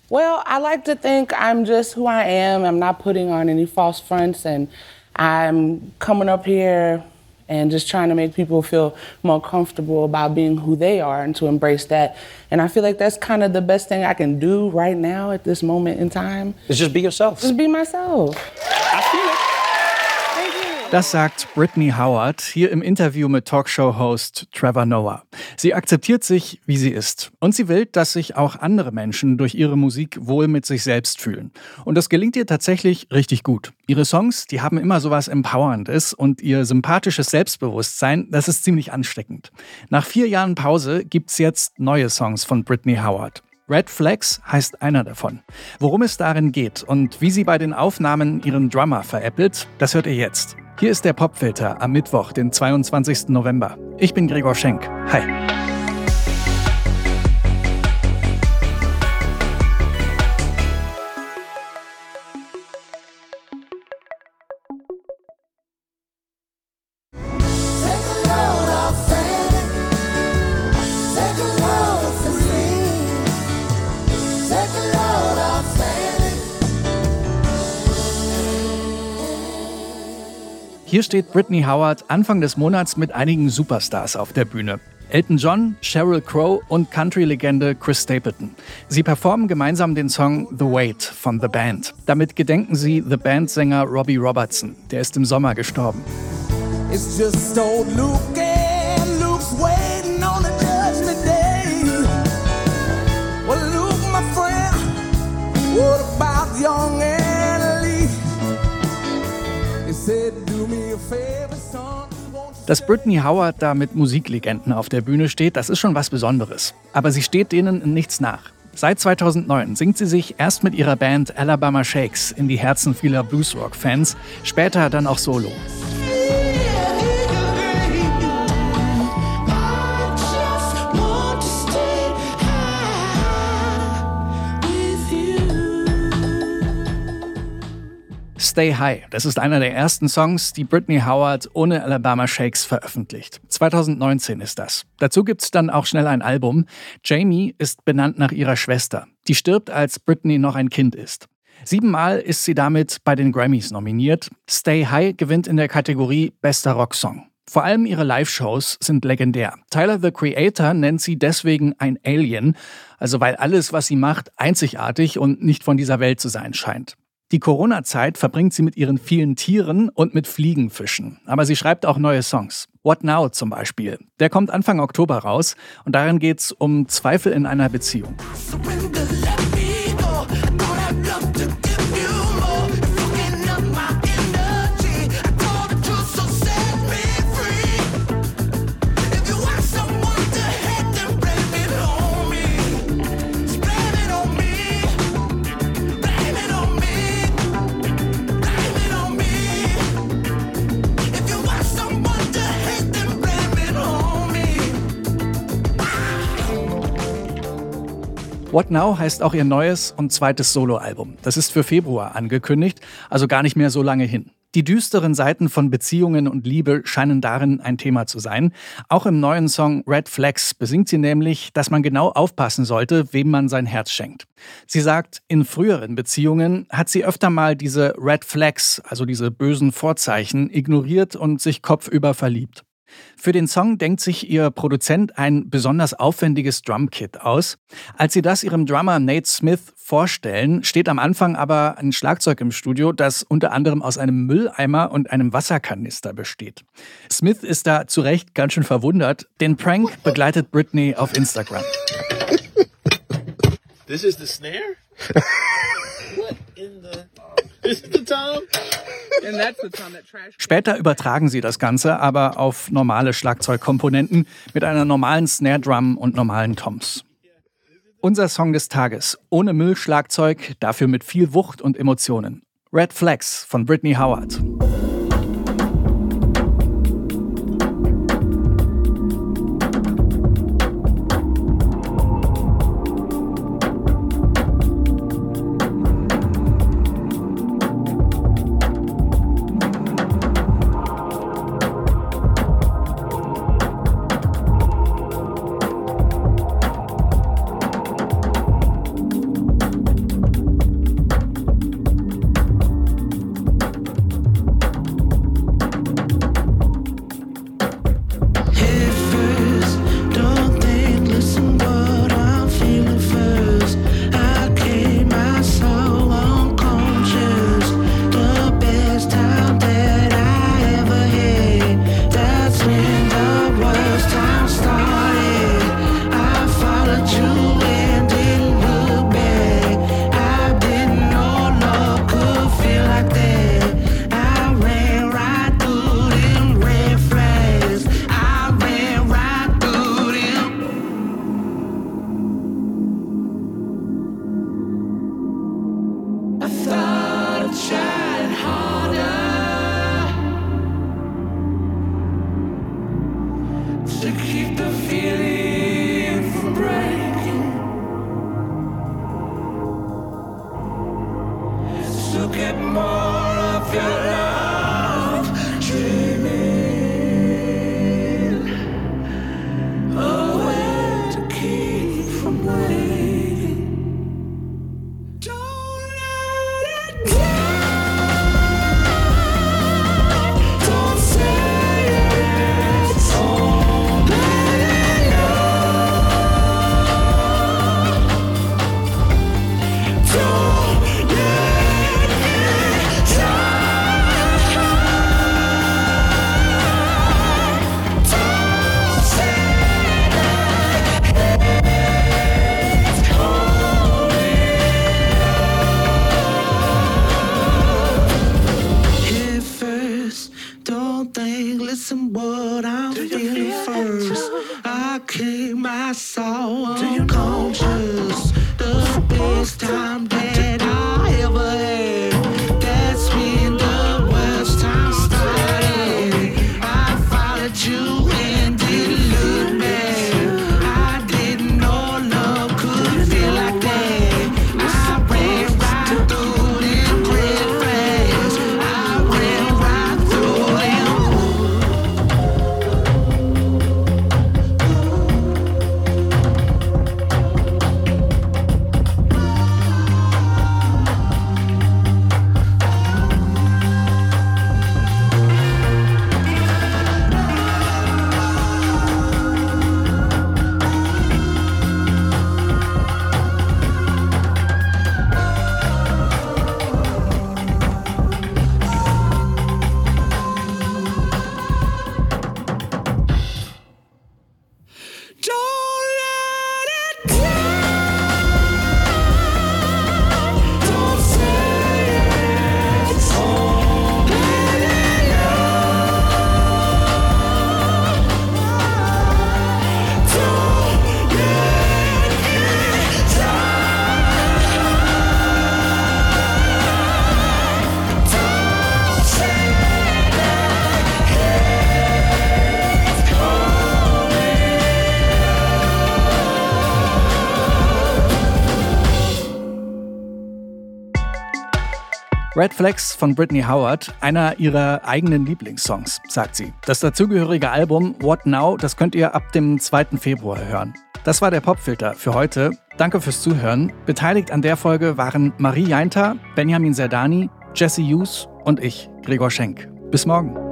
Well, I like to think I'm just who I am. I'm not putting on any false fronts, and I'm coming up here and just trying to make people feel more comfortable about being who they are and to embrace that. And I feel like that's kind of the best thing I can do right now at this moment in time. It's just be yourself. Just be myself. I feel it. Das sagt Brittany Howard hier im Interview mit Talkshow-Host Trevor Noah. Sie akzeptiert sich, wie sie ist. Und sie will, dass sich auch andere Menschen durch ihre Musik wohl mit sich selbst fühlen. Und das gelingt ihr tatsächlich richtig gut. Ihre Songs, die haben immer sowas Empowerndes und ihr sympathisches Selbstbewusstsein, das ist ziemlich ansteckend. Nach 4 Jahren Pause gibt's jetzt neue Songs von Brittany Howard. Red Flags heißt einer davon. Worum es darin geht und wie sie bei den Aufnahmen ihren Drummer veräppelt, das hört ihr jetzt. Hier ist der Popfilter am Mittwoch, den 22. November. Ich bin Gregor Schenk. Hi. Hier steht Brittany Howard Anfang des Monats mit einigen Superstars auf der Bühne. Elton John, Sheryl Crow und Country-Legende Chris Stapleton. Sie performen gemeinsam den Song The Weight von The Band. Damit gedenken sie The Band-Sänger Robbie Robertson. Der ist im Sommer gestorben. It's just old Luke and Luke's waiting on the judgment day. Well, Luke, my friend, what about young Anna Lee? He said, do me a favor, son. Dass Brittany Howard da mit Musiklegenden auf der Bühne steht, das ist schon was Besonderes. Aber sie steht denen in nichts nach. Seit 2009 singt sie sich erst mit ihrer Band Alabama Shakes in die Herzen vieler Bluesrock-Fans, später dann auch solo. Stay High, das ist einer der ersten Songs, die Brittany Howard ohne Alabama Shakes veröffentlicht. 2019 ist das. Dazu gibt's dann auch schnell ein Album. Jamie ist benannt nach ihrer Schwester. Die stirbt, als Brittany noch ein Kind ist. 7-mal ist sie damit bei den Grammys nominiert. Stay High gewinnt in der Kategorie Bester Rocksong. Vor allem ihre Live-Shows sind legendär. Tyler, the Creator, nennt sie deswegen ein Alien, also weil alles, was sie macht, einzigartig und nicht von dieser Welt zu sein scheint. Die Corona-Zeit verbringt sie mit ihren vielen Tieren und mit Fliegenfischen. Aber sie schreibt auch neue Songs. What Now zum Beispiel. Der kommt Anfang Oktober raus und darin geht's um Zweifel in einer Beziehung. What Now heißt auch ihr neues und zweites Soloalbum. Das ist für Februar angekündigt, also gar nicht mehr so lange hin. Die düsteren Seiten von Beziehungen und Liebe scheinen darin ein Thema zu sein. Auch im neuen Song Red Flags besingt sie nämlich, dass man genau aufpassen sollte, wem man sein Herz schenkt. Sie sagt, in früheren Beziehungen hat sie öfter mal diese Red Flags, also diese bösen Vorzeichen, ignoriert und sich kopfüber verliebt. Für den Song denkt sich ihr Produzent ein besonders aufwendiges Drumkit aus. Als sie das ihrem Drummer Nate Smith vorstellen, steht am Anfang aber ein Schlagzeug im Studio, das unter anderem aus einem Mülleimer und einem Wasserkanister besteht. Smith ist da zu Recht ganz schön verwundert. Den Prank begleitet Brittany auf Instagram. This is the snare? What in the... This is the tom? Später übertragen sie das Ganze aber auf normale Schlagzeugkomponenten mit einer normalen Snare-Drum und normalen Toms. Unser Song des Tages. Ohne Müllschlagzeug, dafür mit viel Wucht und Emotionen. Red Flags von Brittany Howard. Red Flags von Brittany Howard, einer ihrer eigenen Lieblingssongs, sagt sie. Das dazugehörige Album What Now, das könnt ihr ab dem 2. Februar hören. Das war der Popfilter für heute. Danke fürs Zuhören. Beteiligt an der Folge waren Marie Jainter, Benjamin Zerdani, Jesse Hughes und ich, Gregor Schenk. Bis morgen.